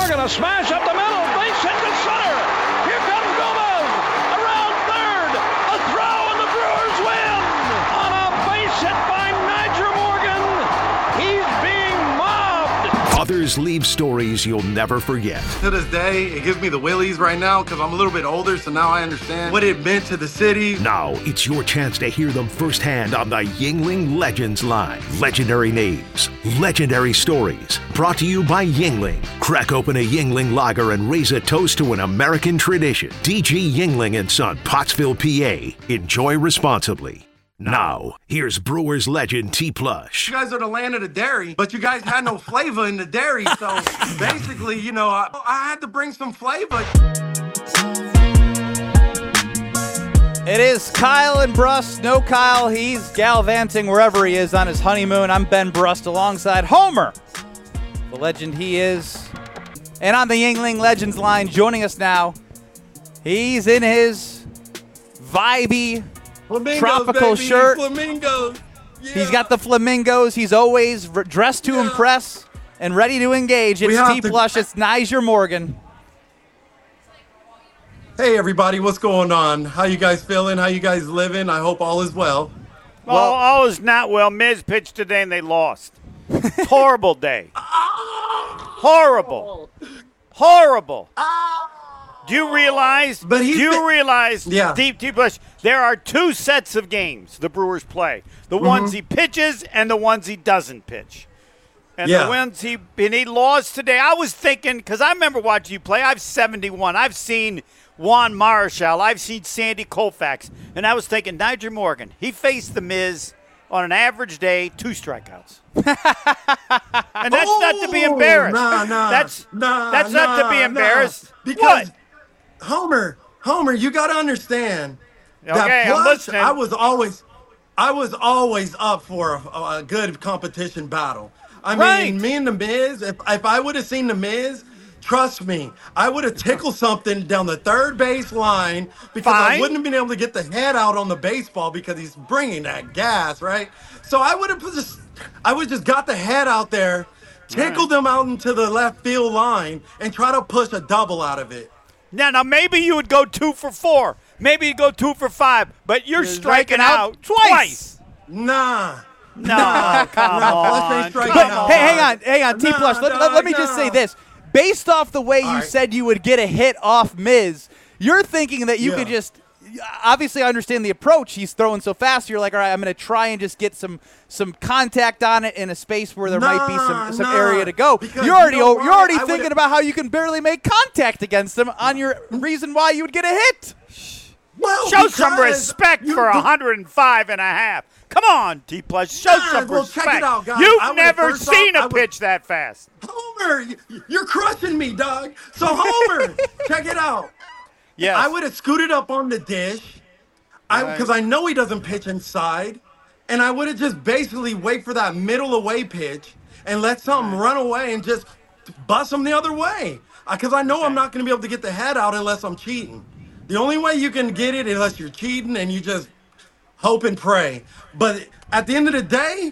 Morgan, a smash up the middle, base hit to center. Here comes Gomez, around third, a throw, and the Brewers win! On a base hit by Nyjer Morgan, he's being mobbed! Others leave stories you'll never forget. To this day, it gives me the willies right now because I'm a little bit older, so now I understand what it meant to the city. Now, it's your chance to hear them firsthand on the Yuengling Legends Line. Legendary names, legendary stories. Brought to you by Yuengling. Crack open a Yuengling lager and raise a toast to an American tradition. DG Yuengling & Son, Pottsville, PA. Enjoy responsibly. Now, here's Brewers legend T. Plush. You guys are the land of the dairy, but you guys had no flavor in the dairy, so basically, I had to bring some flavor. It is Kyle and Brust. No Kyle, he's gallivanting wherever he is on his honeymoon. I'm Ben Brust alongside Homer, the legend he is. And on the Yuengling Legends Line, joining us now, he's in his vibey Flamingos, tropical baby. shirt. Flamingos. Yeah. He's got the flamingos. He's always dressed to impress and ready to engage. It's T. Plush. It's Nyjer Morgan. Hey, everybody. What's going on? How you guys feeling? How you guys living? I hope all is well. Well, all is not well. Miz pitched today and they lost. Horrible day. Horrible. Do you realize? Yeah. Deep Plush, there are two sets of games the Brewers play: the ones he pitches and the ones he doesn't pitch. And the ones he lost today. I was thinking, because I remember watching you play. I've 71. I've seen Juan Marichal. I've seen Sandy Koufax, and I was thinking Nyjer Morgan. He faced the Miz on an average day, 2 strikeouts. And that's not to be embarrassed. That's not to be embarrassed. Because what? Homer, you got to understand Okay, that I'm Plush, listening. I was always up for a good competition battle. I mean, me and The Miz, if I would have seen The Miz, trust me, I would have tickled something down the third base line because I wouldn't have been able to get the head out on the baseball because he's bringing that gas, right? So I would just got the head out there, tickled them out into the left field line, and try to push a double out of it. Now maybe you would go 2 for 4. Maybe you'd go 2 for 5. But you're striking out twice. Nah. No, come on. But, hey, hang on, T. Plush. Let me just say this. Based off the way you said you would get a hit off Miz, you're thinking that you could just – obviously, I understand the approach. He's throwing so fast. You're like, all right, I'm going to try and just get some contact on it in a space where there might be some area to go. You're already thinking about how you can barely make contact against him on your reason why you would get a hit. Well, show some respect for 105 and a half. Come on, T. Plush. Show some respect. Check it out, guys. You've never seen a pitch that fast. Homer, you're crushing me, dog. So, Homer, check it out. Yes. I would have scooted up on the dish because I know he doesn't pitch inside, and I would have just basically wait for that middle away pitch and let something run away and just bust him the other way because I know I'm not going to be able to get the head out unless I'm cheating. The only way you can get it unless you're cheating and you just hope and pray. But at the end of the day,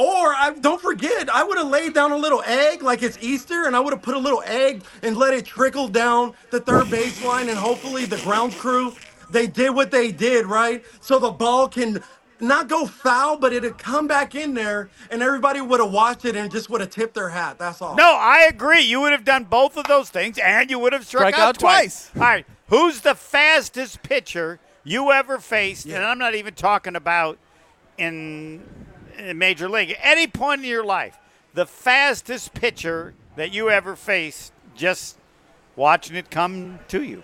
don't forget, I would have laid down a little egg like it's Easter, and I would have put a little egg and let it trickle down the third baseline, and hopefully the ground crew, they did what they did, right? So the ball can not go foul, but it'd come back in there, and everybody would have watched it and just would have tipped their hat. That's all. No, I agree. You would have done both of those things, and you would have struck out twice. All right, who's the fastest pitcher you ever faced? And I'm not even talking about in Major League. At any point in your life, the fastest pitcher that you ever faced, just watching it come to you.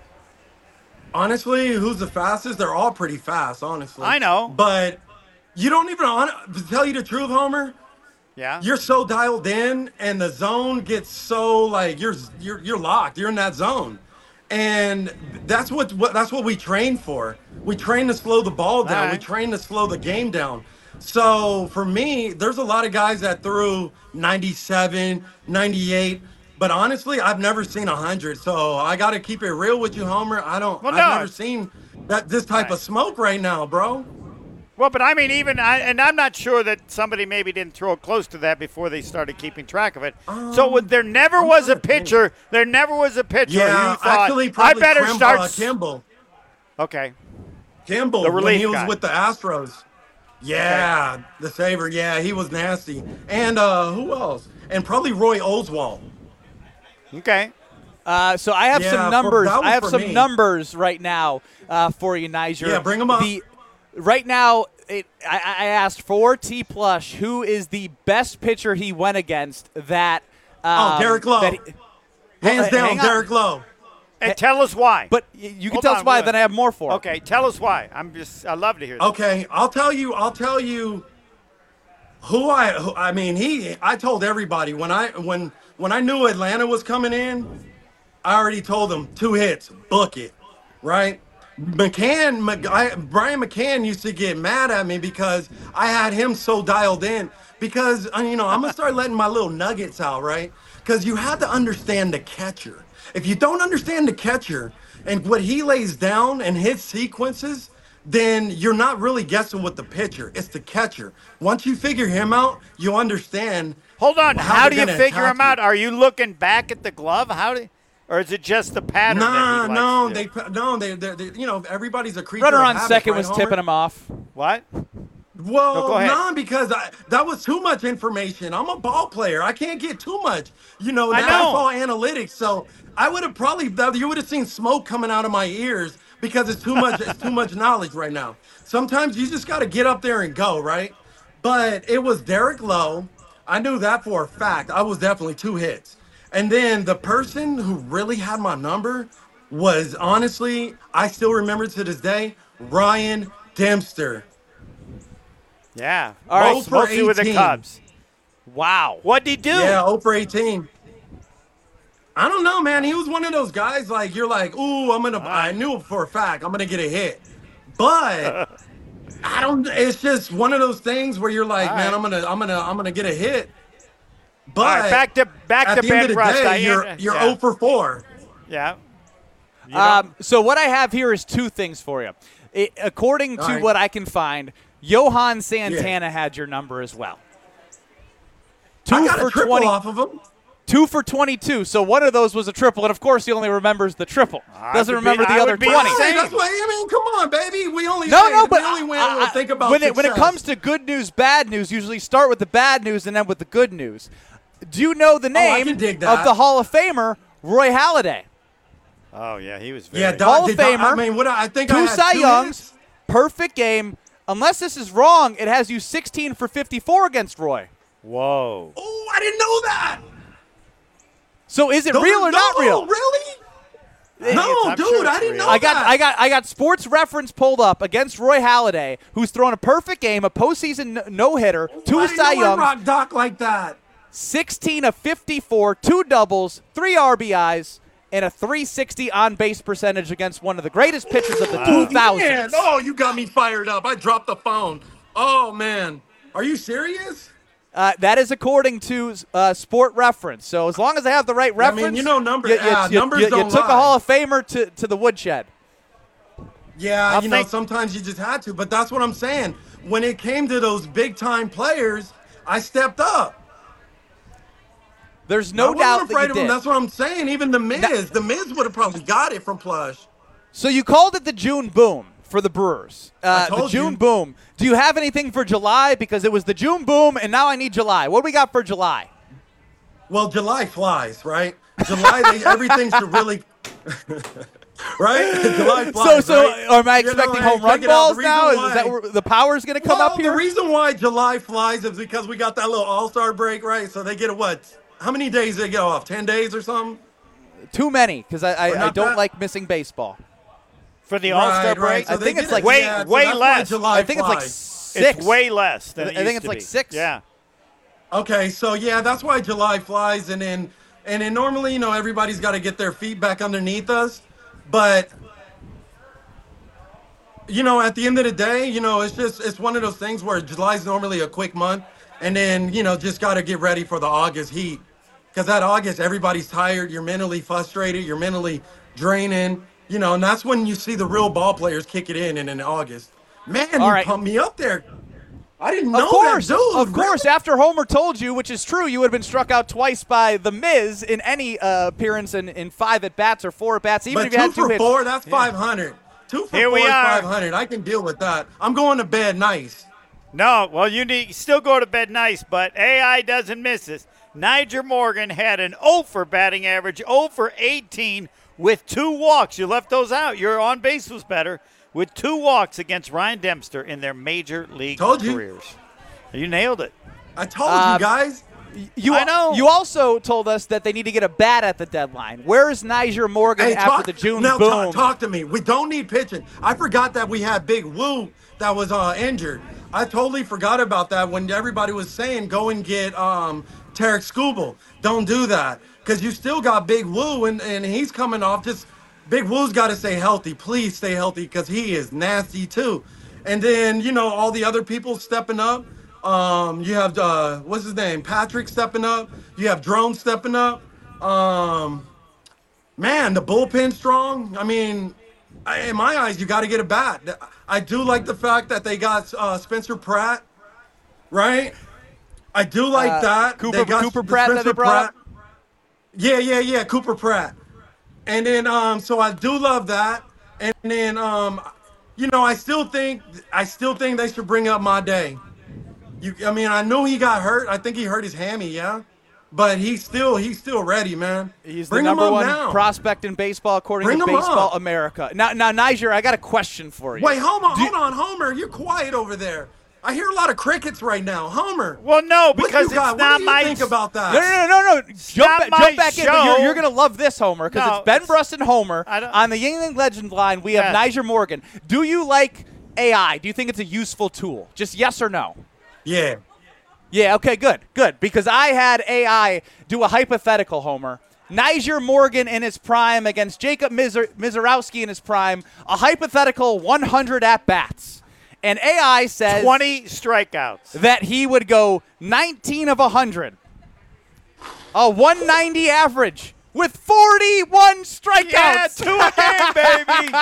Honestly, who's the fastest? They're all pretty fast, honestly. I know. But you don't even, to tell you the truth, Homer, you're so dialed in, and the zone gets so, like, you're locked. You're in that zone. And that's what we train for. We train to slow the ball down. Right. We train to slow the game down. So for me, there's a lot of guys that threw 97, 98, but honestly, I've never seen 100. So I got to keep it real with you, Homer. I've never seen this type of smoke right now, bro. Well, but I mean, and I'm not sure that somebody maybe didn't throw it close to that before they started keeping track of it. There never was a pitcher. There never was a pitcher who thought, actually, I better start. Kimball. Okay. Kimball, the when he guy. was with the Astros. Yeah, okay. The saver. Yeah, he was nasty. And who else? And probably Roy Oswalt. Okay. So I have some numbers. I have some numbers right now for you, Niger. Yeah, bring them up. Right now, I asked for T. Plush, who is the best pitcher he went against. Derek Lowe. Hands down, Derek Lowe. And tell us why. But you can tell us why, then I have more for him. Okay, tell us why. I love to hear that. Okay, I'll tell you I told everybody when I knew Atlanta was coming in, I already told them 2 hits, book it, right? Brian McCann used to get mad at me because I had him so dialed in because, I'm going to start letting my little nuggets out, right? Because you have to understand the catcher. If you don't understand the catcher and what he lays down and his sequences, then you're not really guessing with the pitcher. It's the catcher. Once you figure him out, you understand. Hold on. How do you figure him out? Are you looking back at the glove? Or is it just the pattern? Everybody's a creature. Runner of on habit, second right, was Homer? tipping him off. What? Well, go ahead. Because that was too much information. I'm a ball player. I can't get too much. I know. That's all analytics. So I would have you would have seen smoke coming out of my ears because it's too much. It's too much knowledge right now. Sometimes you just got to get up there and go, right? But it was Derek Lowe. I knew that for a fact. I was definitely 2 hits. And then the person who really had my number was, honestly, I still remember to this day, Ryan Dempster. Yeah. All right. Mostly with the Cubs. Wow. What'd he do? Yeah, 0 for 18. I don't know, man. He was one of those guys like you're like, ooh, I knew for a fact I'm gonna get a hit. But it's just one of those things where you're like, man, I'm gonna get a hit. But right, back to Ben Rust. You're 0 for 4. Yeah. So what I have here is 2 things for you. According to what I can find, Johan Santana had your number as well. 2 I got for a triple 20 off of him. 2 for 22. So one of those was a triple, and of course he only remembers the triple. Doesn't remember the other 20. Hey, that's why, come on, baby. We only think about when it comes to good news, bad news, usually start with the bad news and end with the good news. Do you know the name of the Hall of Famer, Roy Halladay? Oh, yeah, he was very Hall of Famer. I think 2 Cy Youngs, perfect game. Unless this is wrong, it has you 16 for 54 against Roy. Whoa. Oh, I didn't know that. So is it real or not real? Really? No, dude, I didn't know that. I got Sports Reference pulled up against Roy Halladay, who's thrown a perfect game, a postseason no-hitter, 2 Cy Youngs. Rock Doc like that. 16 of 54, 2 doubles, 3 RBIs, and a 360 on-base percentage against one of the greatest pitchers of the 2000s. Man. Oh, you got me fired up. I dropped the phone. Oh, man. Are you serious? That is according to Sport Reference. So as long as I have the right reference, numbers you don't took a Hall of Famer to the woodshed. Yeah, sometimes you just had to. But that's what I'm saying. When it came to those big-time players, I stepped up. There's no doubt that you did. That's what I'm saying. Even The Miz. The Miz would have probably got it from Plush. So you called it the June Boom for the Brewers. The June Boom. Do you have anything for July? Because it was the June Boom, and now I need July. What do we got for July? Well, July flies, right? July, everything should really... right? July flies, So right? am I expecting home run balls now? Is that where the power's going to come up here? The reason why July flies is because we got that little all-star break, right? So they get how many days do they get off? 10 days or something? Too many, because I don't like missing baseball. For the All-Star break? So I think it's like way less. I think it's like 6. It's way less than I think it's like 6. Yeah. Okay, so that's why July flies, and then normally, everybody's got to get their feet back underneath us, but at the end of the day, it's one of those things where July's normally a quick month, and then just got to get ready for the August heat, because that August everybody's tired, you're mentally frustrated, you're mentally draining, and that's when you see the real ball players kick it in August. Man, you pumped me up there. I didn't know that, dude. Of course, after Homer told you, which is true, you would have been struck out twice by The Miz in any appearance in 5 at-bats or 4 at-bats, even if you had 2 hits. 2 for 4, that's 500. 2 for 4 is 500. I can deal with that. I'm going to bed nice. No, well, you still go to bed nice, but AI doesn't miss this. Nyjer Morgan had an 0 for batting average, 0 for 18 with 2 walks. You left those out. Your on base was better. With 2 walks against Ryan Dempster in their major league careers. You nailed it. I told you guys. I know. You also told us that they need to get a bat at the deadline. Where is Nyjer Morgan after the June boom? Talk to me. We don't need pitching. I forgot that we had Big Woo that was injured. I totally forgot about that when everybody was saying go and get Tarek Skubal. Don't do that because you still got Big Woo and he's coming off just – Big Woo's got to stay healthy. Please stay healthy because he is nasty too. And then, all the other people stepping up. You have, what's his name? Patrick stepping up. You have Drone stepping up. Man, the bullpen's strong. I mean, in my eyes, you got to get a bat. I do like the fact that they got Spencer Pratt, right? I do like that. Cooper Pratt that they brought up? Yeah, Cooper Pratt. And then, so I do love that. And then, I still think they should bring up my day. I know he got hurt. I think he hurt his hammy, yeah. But he's still ready, man. He's the number 1 prospect in baseball according to Baseball America. Now, Nyjer, I got a question for you. Wait, hold on, Homer. You're quiet over there. I hear a lot of crickets right now, Homer. Well, no, because it's not my. What do you think about that? No. Jump back in. But you're going to love this, Homer, because it's Ben Brust and Homer on the Yuengling Legend line. We have Nyjer Morgan. Do you like AI? Do you think it's a useful tool? Just yes or no. Yeah. Yeah. Okay. Good. Because I had AI do a hypothetical, Homer. Nyjer Morgan in his prime against Jacob Mizorowski in his prime. A hypothetical 100 at bats. And AI says 20 strikeouts. That he would go 19 of 100. A 190 average with 41 strikeouts. Yeah, 2 a game, baby.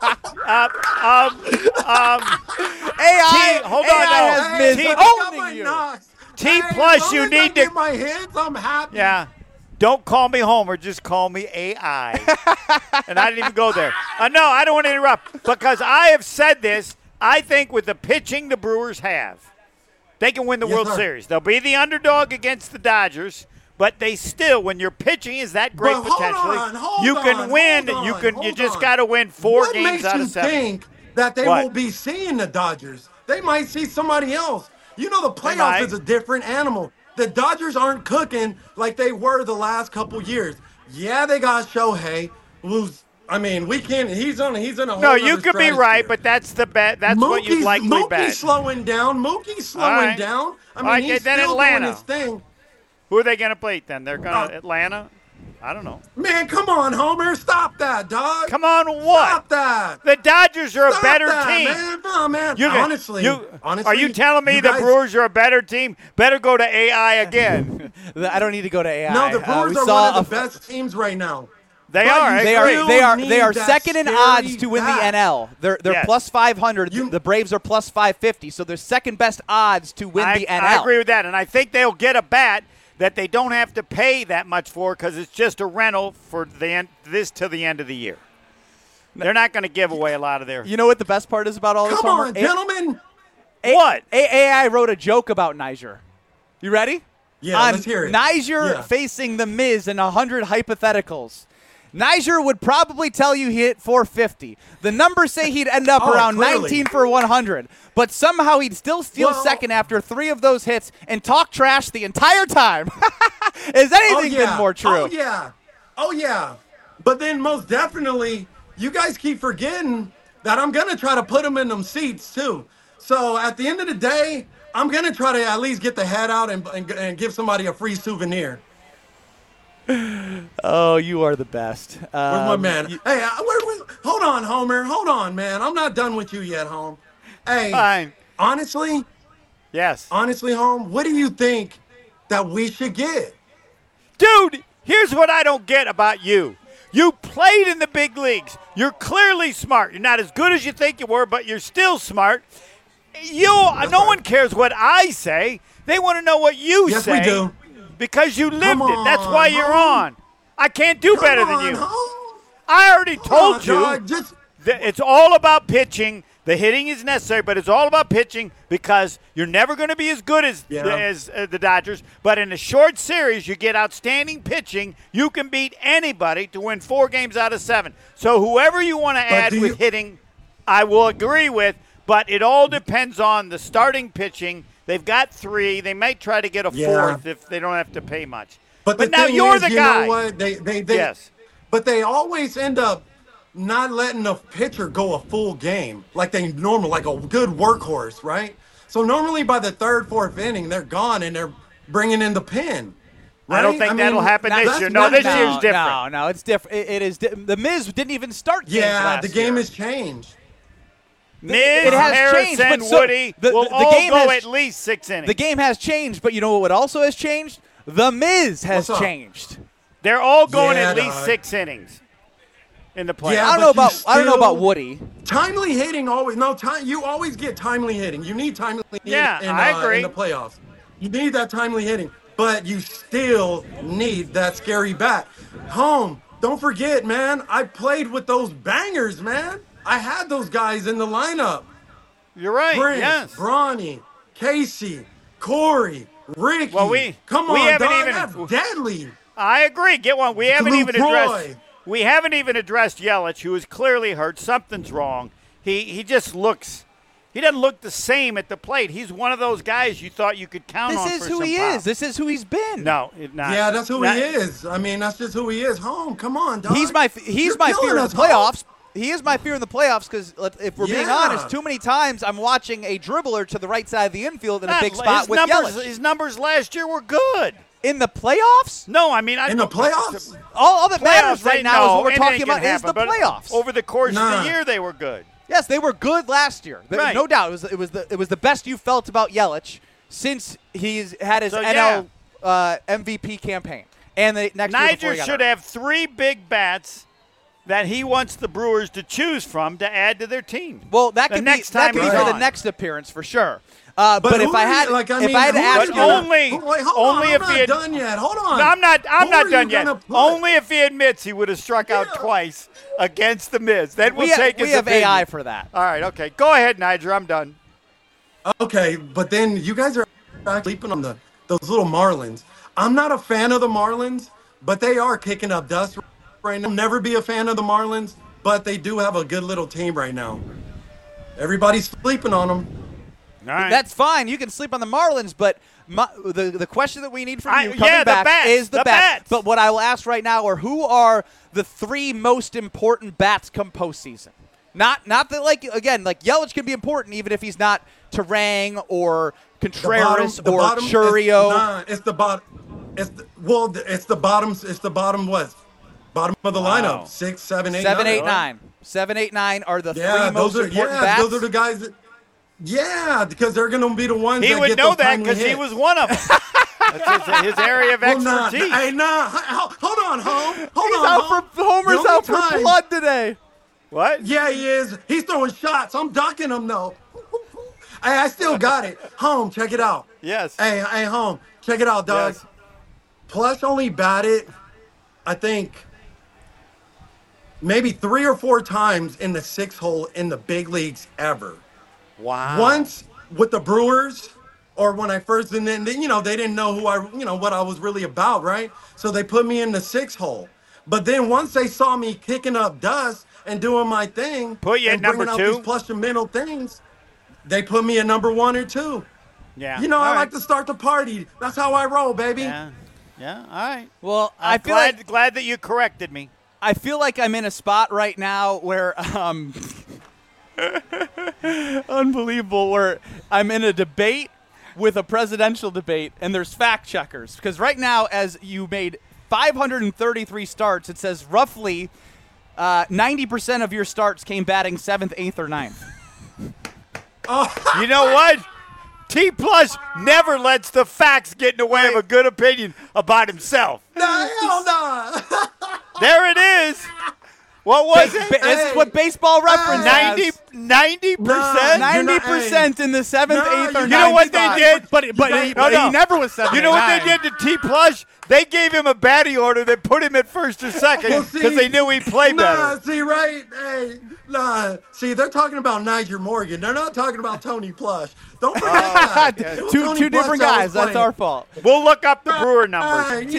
AI, hold on, has Miz owning you. T plus you need to get my hands. I'm happy. Yeah. Don't call me Homer, just call me AI. And I didn't even go there. No, I don't want to interrupt because I have said this. I think with the pitching the Brewers have, they can win the World Series. They'll be the underdog against the Dodgers, but they still, when your pitching is that great potentially, you can win. You just got to win 4 games out of 7. What makes you think that they won't be seeing the Dodgers? They might see somebody else. The playoffs is a different animal. The Dodgers aren't cooking like they were the last couple years. Yeah, they got Shohei, who's we can't. He's in a whole. No, you could be right, but that's the bet. That's what you likely bet. Mookie's slowing down. Down. He's then still Atlanta. doing his thing. Who are they going to play then? They're going to Atlanta. I don't know. Man, come on, Homer. Stop that, dog. Come on, what? Stop that. The Dodgers are a better team. Man. Oh, man. Honestly, are you telling me the Brewers are a better team? Better go to AI again. I don't need to go to AI. No, the Brewers are one of the best teams right now. They are second in odds to win the NL. They're plus 500. The Braves are plus 550. So they're second best odds to win the NL. I agree with that, and I think they'll get a bat that they don't have to pay that much for because it's just a rental for this till the end of the year. They're not going to give away a lot of their. You know what the best part is about all this, Homer? Come on, gentlemen. What? AI wrote a joke about Nyjer. You ready? Yeah, let's hear it. Nyjer facing the Miz in 100 hypotheticals. Nyjer would probably tell you he hit 450. The numbers say he'd end up around 19 for 100. But somehow he'd still steal second after 3 of those hits and talk trash the entire time. Is anything been more true? Oh, yeah. But then most definitely, you guys keep forgetting that I'm going to try to put him in them seats, too. So at the end of the day, I'm going to try to at least get the head out and give somebody a free souvenir. Oh, you are the best. Where's my man? Hey, hold on, Homer. Hold on, man. I'm not done with you yet, Home. Hey, fine. Honestly? Yes. Honestly, Home, what do you think that we should get? Dude, here's what I don't get about you. You played in the big leagues. You're clearly smart. You're not as good as you think you were, but you're still smart. No one cares what I say. They want to know what you say. Yes, we do. Because you lived it. That's why you're on. I can't do better than you. I already told you that it's all about pitching. The hitting is necessary, but it's all about pitching because you're never going to be as good as the Dodgers. But in a short series, you get outstanding pitching. You can beat anybody to win 4 games out of 7. So whoever you want to add with hitting, I will agree with. But it all depends on the starting pitching. They've got 3. They might try to get a 4th if they don't have to pay much. But now you're the guy. Know what? Yes. But they always end up not letting a pitcher go a full game like they normally, like a good workhorse, right? So normally by the 3rd, 4th inning, they're gone and they're bringing in the pen. Right? I don't think that'll happen this year. No, this year's different. No, it's different. It is. The Miz didn't even start games last the game has changed. Miz, Harrison, Woody will all go at least 6 innings. The game has changed, but you know what also has changed? The Miz has changed. They're all going at least 6 innings in the playoffs. Yeah, I don't know about Woody. Timely hitting always you always get timely hitting. You need timely hitting I agree. In the playoffs. You need that timely hitting, but you still need that scary bat. Don't forget, man, I played with those bangers, man. I had those guys in the lineup. You're right. Prince, yes. Bronny, Casey, Corey, Ricky. Well, we haven't even that's deadly. I agree. Get one. We haven't even addressed Yelich, who is clearly hurt. Something's wrong. He just looks. He doesn't look the same at the plate. He's one of those guys you thought you could count on. This is who he is. This is who he's been. No, not. Yeah, that's who he is. I mean, that's just who he is. Come on, dog. He's my fear in the playoffs. He is my fear in the playoffs because if we're being honest, too many times I'm watching a dribbler to the right side of the infield in a big spot with Yelich. His numbers last year were good. In the playoffs? No, I mean in the playoffs. All that matters right now is what we're talking about is the playoffs. Over the course of the year, they were good. Yes, they were good last year. Right. No doubt. It was the best you felt about Yelich since he's had his NL MVP campaign. And the next Niger should have 3 big bats that he wants the Brewers to choose from to add to their team. Well, that could be for the next appearance for sure. But if I had to ask you, only if he had done yet. Hold on. No, I'm not done yet. Only if he admits he would have struck out twice against the Miz. Then we'll take his opinion. We have AI for that. All right, okay. Go ahead, Niger. I'm done. Okay, but then you guys are sleeping on those little Marlins. I'm not a fan of the Marlins, but they are kicking up dust right now. I'll never be a fan of the Marlins, but they do have a good little team right now. Everybody's sleeping on them. All right. That's fine. You can sleep on the Marlins, but the question that we need from you coming back is the bats. But what I will ask right now are who are the 3 most important bats come postseason? Not that Yelich can be important even if he's not Turang or Contreras or Churio. It's the bottom. It's the bottom. It's the bottom. What? Bottom of the lineup. 6, 7, 8, 7, 8, 9. 7, 8, 9 are the 3 most important bats. Those are the guys that. Yeah, because they're going to be the ones that get those timely hits. He would know that because he was one of them. That's his area of expertise. Hold on, Homer's out for blood today. What? Yeah, he is. He's throwing shots. I'm ducking him, though. Hey, I still got it. Home, check it out. Yes. Hey, Home, check it out, dog. Yes. Plush only batted, I think, maybe 3 or 4 times in the 6 hole in the big leagues ever. Wow. Once with the Brewers, or when I first, and then they didn't know what I was really about, right? So they put me in the 6 hole. But then once they saw me kicking up dust and doing my thing, put you at number 2, these plush and mental things, they put me at number 1 or 2. Yeah. I like to start the party. That's how I roll, baby. Yeah. All right. Well, I'm glad that you corrected me. I feel like I'm in a spot right now where unbelievable, where I'm in a debate with a presidential debate, and there's fact checkers. Because right now, as you made 533 starts, it says roughly 90% of your starts came batting 7th, 8th, or 9th. You know what? T Plush never lets the facts get in the way of a good opinion about himself. No, hell no. There it is. What was it? This is what Baseball Reference has. 90%? 90% in the 7th, 8th, or 9th. You know what they did? But he never was 7. You know what they did to T. Plush? They gave him a batting order. They put him at first or second because they knew he'd play better. See, right? Hey, see, they're talking about Niger Morgan. They're not talking about Tony Plush. Don't forget that. Two different guys. That's our fault. We'll look up the Brewer numbers.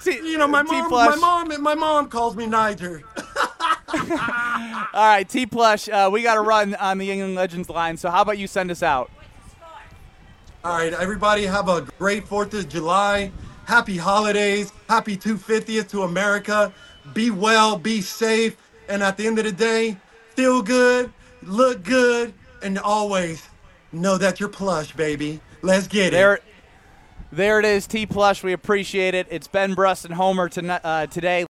My mom calls me Niger. All right, T. Plush, we got to run on the England Legends line, so how about you send us out? All right, everybody have a great 4th of July. Happy holidays. Happy 250th to America. Be well, be safe, and at the end of the day, feel good, look good, and always know that you're plush, baby. Let's get it. There it is, T. Plush. We appreciate it. It's Ben Brust and Homer today.